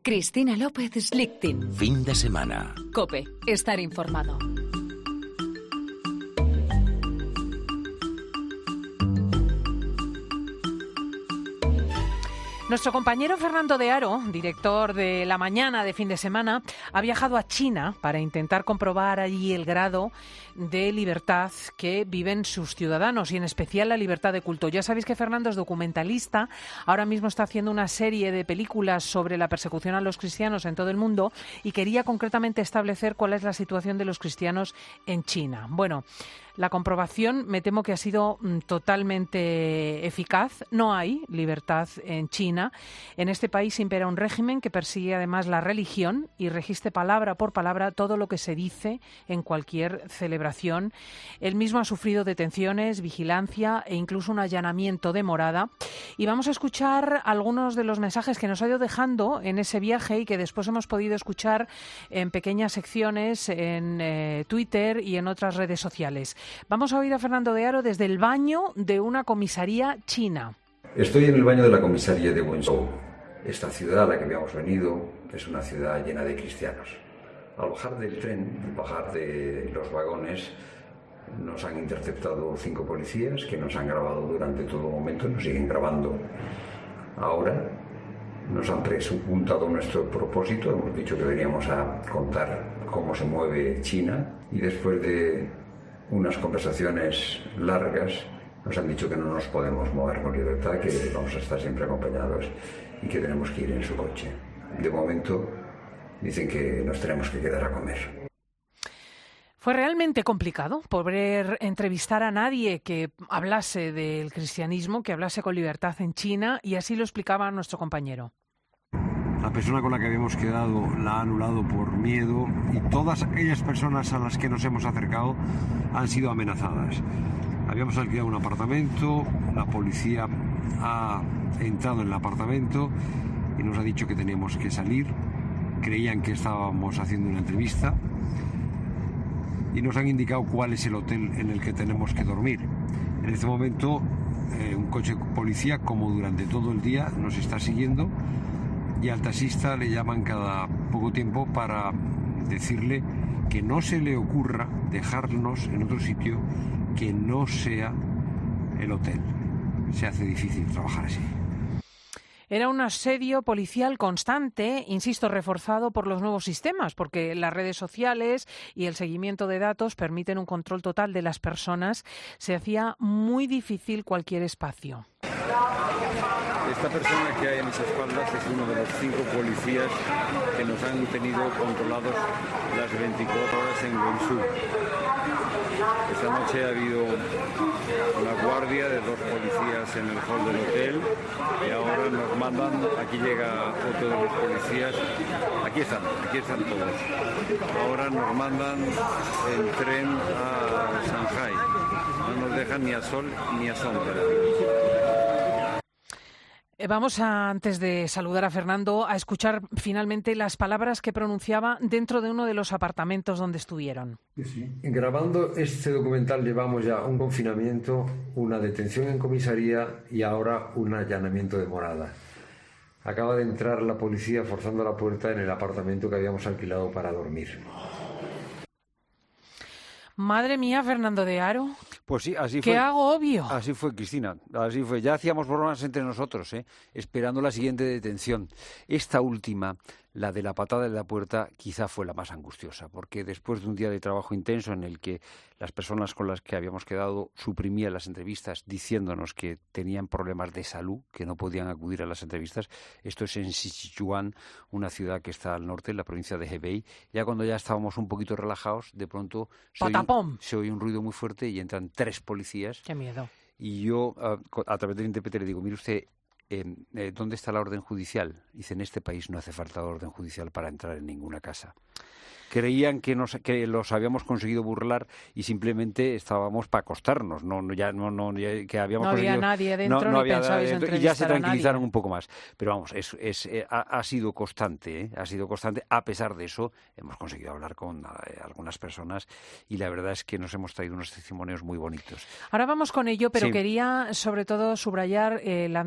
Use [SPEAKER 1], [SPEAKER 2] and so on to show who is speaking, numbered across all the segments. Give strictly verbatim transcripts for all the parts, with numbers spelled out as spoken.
[SPEAKER 1] Cristina López Slichting.
[SPEAKER 2] Fin de semana.
[SPEAKER 1] COPE. Estar informado.
[SPEAKER 3] Nuestro compañero Fernando de Aro, director de La Mañana de Fin de Semana, ha viajado a China para intentar comprobar allí el grado de libertad que viven sus ciudadanos y en especial la libertad de culto. Ya sabéis que Fernando es documentalista, ahora mismo está haciendo una serie de películas sobre la persecución a los cristianos en todo el mundo y quería concretamente establecer cuál es la situación de los cristianos en China. Bueno, la comprobación me temo que ha sido mm, totalmente eficaz. No hay libertad en China. En este país impera un régimen que persigue además la religión y registra palabra por palabra todo lo que se dice en cualquier celebración. Él mismo ha sufrido detenciones, vigilancia e incluso un allanamiento de morada. Y vamos a escuchar algunos de los mensajes que nos ha ido dejando en ese viaje y que después hemos podido escuchar en pequeñas secciones en eh, Twitter y en otras redes sociales. Vamos a oír a Fernando de Aro desde el baño de una comisaría china.
[SPEAKER 4] Estoy en el baño de la comisaría de Wenzhou. Esta ciudad a la que habíamos venido es una ciudad llena de cristianos. Al bajar del tren, al bajar de los vagones, nos han interceptado cinco policías que nos han grabado durante todo momento, nos siguen grabando ahora. Nos han preguntado nuestro propósito, hemos dicho que veníamos a contar cómo se mueve China y después de unas conversaciones largas nos han dicho que no nos podemos mover con libertad, que vamos a estar siempre acompañados y que tenemos que ir en su coche. De momento dicen que nos tenemos que quedar a comer.
[SPEAKER 3] Fue realmente complicado poder entrevistar a nadie que hablase del cristianismo, que hablase con libertad en China, y así lo explicaba nuestro compañero.
[SPEAKER 5] La persona con la que habíamos quedado la ha anulado por miedo y todas aquellas personas a las que nos hemos acercado han sido amenazadas. Habíamos alquilado un apartamento, la policía ha entrado en el apartamento y nos ha dicho que teníamos que salir. Creían que estábamos haciendo una entrevista y nos han indicado cuál es el hotel en el que tenemos que dormir. En este momento, eh, un coche policía, como durante todo el día, nos está siguiendo. Y al taxista le llaman cada poco tiempo para decirle que no se le ocurra dejarnos en otro sitio que no sea el hotel. Se hace difícil trabajar así.
[SPEAKER 3] Era un asedio policial constante, insisto, reforzado por los nuevos sistemas, porque las redes sociales y el seguimiento de datos permiten un control total de las personas. Se hacía muy difícil cualquier espacio.
[SPEAKER 6] Esta persona que hay a mis espaldas es uno de los cinco policías que nos han tenido controlados las veinticuatro horas en Wenzhou. Esta noche ha habido una guardia de dos policías en el hall del hotel y ahora nos mandan, aquí llega otro de los policías, aquí están, aquí están todos. Ahora nos mandan en tren a Shanghái, no nos dejan ni a sol ni a sombra.
[SPEAKER 3] Vamos a, antes de saludar a Fernando, a escuchar finalmente las palabras que pronunciaba dentro de uno de los apartamentos donde estuvieron.
[SPEAKER 4] Sí. Grabando este documental llevamos ya un confinamiento, una detención en comisaría y ahora un allanamiento de morada. Acaba de entrar la policía forzando la puerta en el apartamento que habíamos alquilado para dormir.
[SPEAKER 3] Madre mía, Fernando de Aro.
[SPEAKER 7] Pues sí, así
[SPEAKER 3] fue. ¡Qué agobio!
[SPEAKER 7] Así fue, Cristina. Así fue. Ya hacíamos bromas entre nosotros, ¿eh? Esperando la siguiente detención. Esta última, la de la patada en la puerta, quizá fue la más angustiosa, porque después de un día de trabajo intenso en el que las personas con las que habíamos quedado suprimían las entrevistas diciéndonos que tenían problemas de salud, que no podían acudir a las entrevistas. Esto es en Sichuan, una ciudad que está al norte, en la provincia de Hebei. Ya cuando ya estábamos un poquito relajados, de pronto se oye, un, se oye un ruido muy fuerte y entran tres policías.
[SPEAKER 3] ¡Qué miedo! Y
[SPEAKER 7] yo, a, a través del intérprete, le digo, mire usted, Eh, eh, ¿dónde está la orden judicial? Dice, en este país no hace falta orden judicial para entrar en ninguna casa. Creían que, nos, que los habíamos conseguido burlar y simplemente estábamos para acostarnos, no, no, ya, no, no, ya, que habíamos
[SPEAKER 3] no había nadie dentro, no, no había nadie dentro
[SPEAKER 7] y ya se tranquilizaron un poco más. Pero vamos, es, es, eh, ha, ha sido constante, ¿eh? ha sido constante. A pesar de eso, hemos conseguido hablar con eh, algunas personas y la verdad es que nos hemos traído unos testimonios muy bonitos.
[SPEAKER 3] Ahora vamos con ello, pero
[SPEAKER 7] sí.
[SPEAKER 3] quería sobre todo subrayar eh, el admirable hecho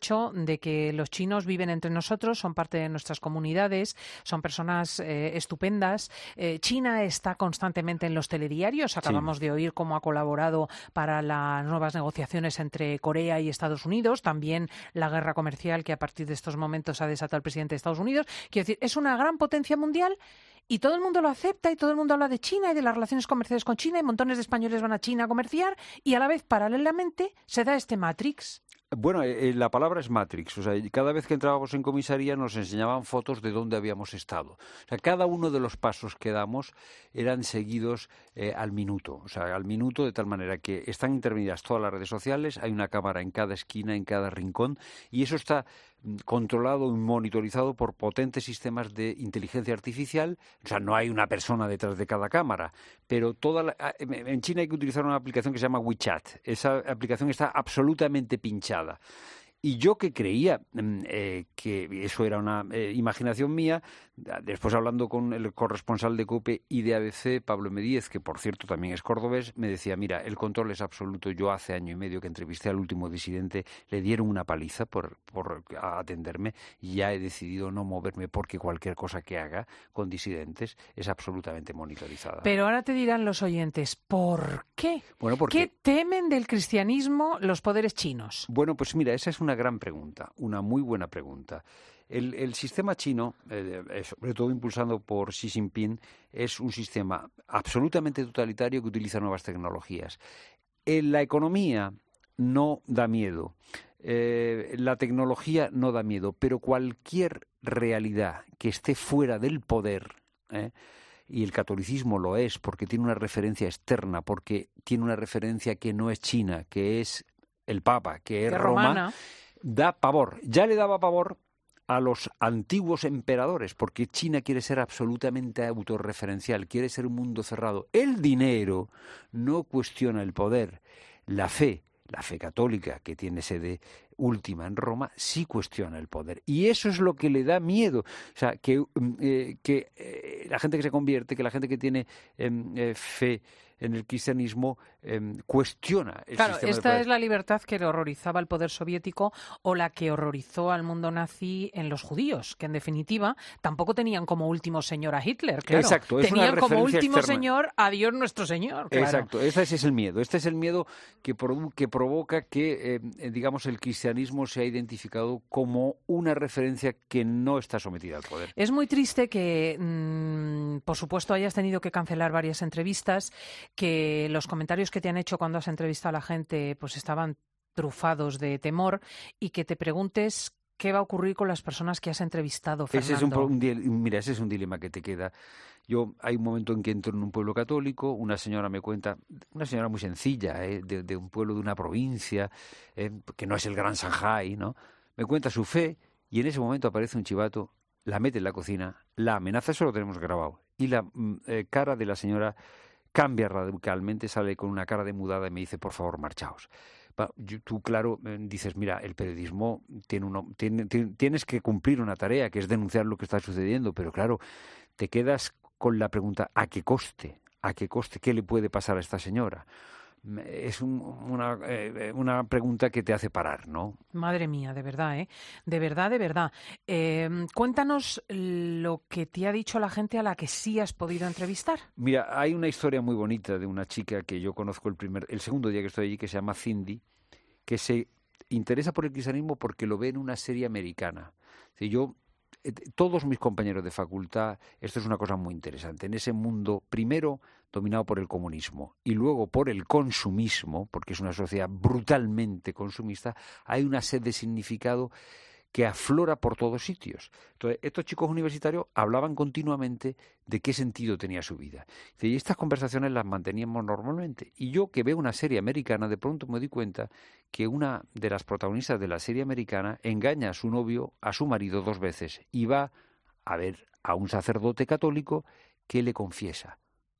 [SPEAKER 3] hecho de que los chinos viven entre nosotros, son parte de nuestras comunidades, son personas eh, estupendas. Eh, China está constantemente en los telediarios. Acabamos sí. de oír cómo ha colaborado para las nuevas negociaciones entre Corea y Estados Unidos, también la guerra comercial que a partir de estos momentos ha desatado el presidente de Estados Unidos. Quiero decir, es una gran potencia mundial y todo el mundo lo acepta y todo el mundo habla de China y de las relaciones comerciales con China y montones de españoles van a China a comerciar y a la vez, paralelamente, se da este Matrix.
[SPEAKER 7] Bueno, eh, la palabra es Matrix. O sea, cada vez que entrábamos en comisaría nos enseñaban fotos de dónde habíamos estado. O sea, cada uno de los pasos que damos eran seguidos eh, al minuto. O sea, al minuto de tal manera que están intervenidas todas las redes sociales, hay una cámara en cada esquina, en cada rincón, y eso está controlado y monitorizado por potentes sistemas de inteligencia artificial. O sea, no hay una persona detrás de cada cámara, pero toda la, en China hay que utilizar una aplicación que se llama WeChat. Esa aplicación está absolutamente pinchada. Y yo que creía eh, que eso era una eh, imaginación mía, después hablando con el corresponsal de COPE y de A B C, Pablo Medíez, que por cierto también es cordobés, me decía, mira, el control es absoluto. Yo hace año y medio que entrevisté al último disidente, le dieron una paliza por, por atenderme y ya he decidido no moverme porque cualquier cosa que haga con disidentes es absolutamente monitorizada.
[SPEAKER 3] Pero ahora te dirán los oyentes, ¿por qué?
[SPEAKER 7] Bueno, porque...
[SPEAKER 3] ¿Qué temen del cristianismo los poderes chinos?
[SPEAKER 7] Bueno, pues mira, esa es una gran pregunta, una muy buena pregunta. El, el sistema chino, eh, sobre todo impulsado por Xi Jinping, es un sistema absolutamente totalitario que utiliza nuevas tecnologías. En la economía no da miedo, eh, la tecnología no da miedo, pero cualquier realidad que esté fuera del poder, ¿eh? Y el catolicismo lo es porque tiene una referencia externa, porque tiene una referencia que no es China, que es el Papa, que es
[SPEAKER 3] que
[SPEAKER 7] Roma,
[SPEAKER 3] romana.
[SPEAKER 7] Da pavor. Ya le daba pavor a los antiguos emperadores, porque China quiere ser absolutamente autorreferencial, quiere ser un mundo cerrado. El dinero no cuestiona el poder. La fe, la fe católica, que tiene sede última en Roma, sí cuestiona el poder. Y eso es lo que le da miedo. O sea, que, eh, que eh, la gente que se convierte, que la gente que tiene eh, eh, fe en el cristianismo eh, cuestiona el
[SPEAKER 3] claro,
[SPEAKER 7] sistema
[SPEAKER 3] esta
[SPEAKER 7] de poder.
[SPEAKER 3] es la libertad que le horrorizaba al poder soviético o la que horrorizó al mundo nazi en los judíos, que en definitiva tampoco tenían como último señor a Hitler, claro.
[SPEAKER 7] Exacto, es
[SPEAKER 3] tenían
[SPEAKER 7] una
[SPEAKER 3] como último
[SPEAKER 7] externa.
[SPEAKER 3] señor a Dios nuestro Señor. Claro.
[SPEAKER 7] Exacto, este es el miedo. Este es el miedo que, produ- que provoca que, eh, digamos, el cristianismo se ha identificado como una referencia que no está sometida al poder.
[SPEAKER 3] Es muy triste que, mmm, por supuesto, hayas tenido que cancelar varias entrevistas, que los comentarios que te han hecho cuando has entrevistado a la gente pues estaban trufados de temor y que te preguntes qué va a ocurrir con las personas que has entrevistado, Fernando.
[SPEAKER 7] Ese es un, un, mira, ese es un dilema que te queda. Yo hay un momento en que entro en un pueblo católico, una señora me cuenta, una señora muy sencilla, ¿eh? de, de un pueblo de una provincia, eh, que no es el gran Shanghái, ¿no? Me cuenta su fe y en ese momento aparece un chivato, la mete en la cocina, la amenaza, eso lo tenemos grabado, y la eh, cara de la señora cambia radicalmente, sale con una cara de mudada y me dice, por favor, marchaos. Tú, claro, dices, mira, el periodismo tiene uno, tiene, tiene, tienes que cumplir una tarea, que es denunciar lo que está sucediendo, pero claro, te quedas con la pregunta, ¿a qué coste? ¿A qué coste? ¿Qué le puede pasar a esta señora? Es un, una, eh, una pregunta que te hace parar, ¿no?
[SPEAKER 3] Madre mía, de verdad, ¿eh? De verdad, de verdad. Eh, cuéntanos lo que te ha dicho la gente a la que sí has podido entrevistar.
[SPEAKER 7] Mira, hay una historia muy bonita de una chica que yo conozco el primer, el segundo día que estoy allí, que se llama Cindy, que se interesa por el cristianismo porque lo ve en una serie americana. Si yo todos mis compañeros de facultad, esto es una cosa muy interesante, en ese mundo primero dominado por el comunismo y luego por el consumismo, porque es una sociedad brutalmente consumista, hay una sed de significado que aflora por todos sitios. Entonces, estos chicos universitarios hablaban continuamente de qué sentido tenía su vida. Y estas conversaciones las manteníamos normalmente. Y yo, que veo una serie americana, de pronto me di cuenta que una de las protagonistas de la serie americana engaña a su novio, a su marido dos veces, y va a ver a un sacerdote católico que le confiesa.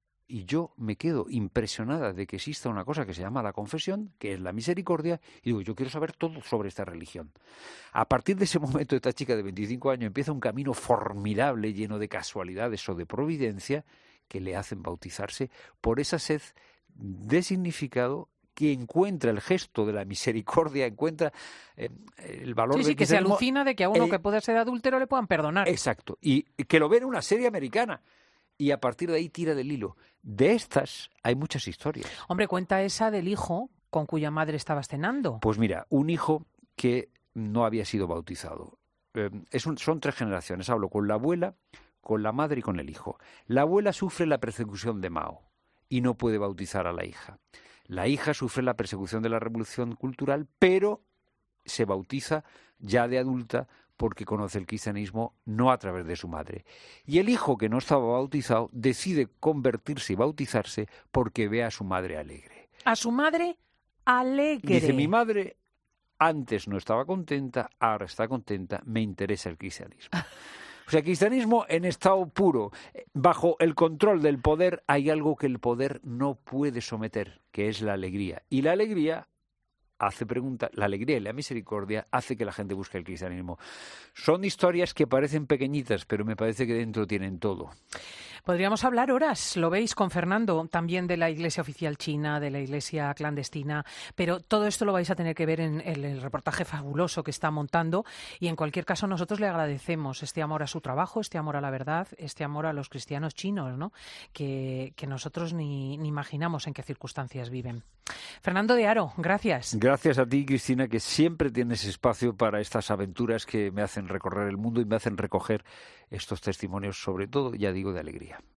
[SPEAKER 7] Y yo me quedo impresionada de que exista una cosa que se llama la confesión, que es la misericordia, y digo, yo quiero saber todo sobre esta religión. A partir de ese momento, esta chica de veinticinco años empieza un camino formidable, lleno de casualidades o de providencia, que le hacen bautizarse por esa sed de significado que encuentra el gesto de la misericordia, encuentra eh, el valor
[SPEAKER 3] sí,
[SPEAKER 7] del
[SPEAKER 3] sí, que se
[SPEAKER 7] cristianismo.
[SPEAKER 3] alucina de que a uno
[SPEAKER 7] eh,
[SPEAKER 3] que puede ser adúltero le puedan perdonar.
[SPEAKER 7] Exacto, y que lo ve en una serie americana. Y a partir de ahí tira del hilo. De estas hay muchas historias.
[SPEAKER 3] Hombre, cuenta esa del hijo con cuya madre estabas cenando.
[SPEAKER 7] Pues mira, un hijo que no había sido bautizado. Eh, es un, son tres generaciones. Hablo con la abuela, con la madre y con el hijo. La abuela sufre la persecución de Mao y no puede bautizar a la hija. La hija sufre la persecución de la Revolución Cultural, pero se bautiza ya de adulta porque conoce el cristianismo no a través de su madre. Y el hijo que no estaba bautizado decide convertirse y bautizarse porque ve a su madre alegre.
[SPEAKER 3] A su madre alegre.
[SPEAKER 7] Dice, mi madre antes no estaba contenta, ahora está contenta, me interesa el cristianismo. O sea, cristianismo en estado puro. Bajo el control del poder hay algo que el poder no puede someter, que es la alegría. Y la alegría hace pregunta, la alegría y la misericordia hace que la gente busque el cristianismo. Son historias que parecen pequeñitas, pero me parece que dentro tienen todo.
[SPEAKER 3] Podríamos hablar horas, lo veis, con Fernando, también de la Iglesia oficial china, de la Iglesia clandestina, pero todo esto lo vais a tener que ver en el, el reportaje fabuloso que está montando y en cualquier caso nosotros le agradecemos este amor a su trabajo, este amor a la verdad, este amor a los cristianos chinos, ¿no? que, que nosotros ni, ni imaginamos en qué circunstancias viven. Fernando de Haro, gracias.
[SPEAKER 7] Gracias a ti, Cristina, que siempre tienes espacio para estas aventuras que me hacen recorrer el mundo y me hacen recoger estos testimonios, sobre todo, ya digo, de alegría.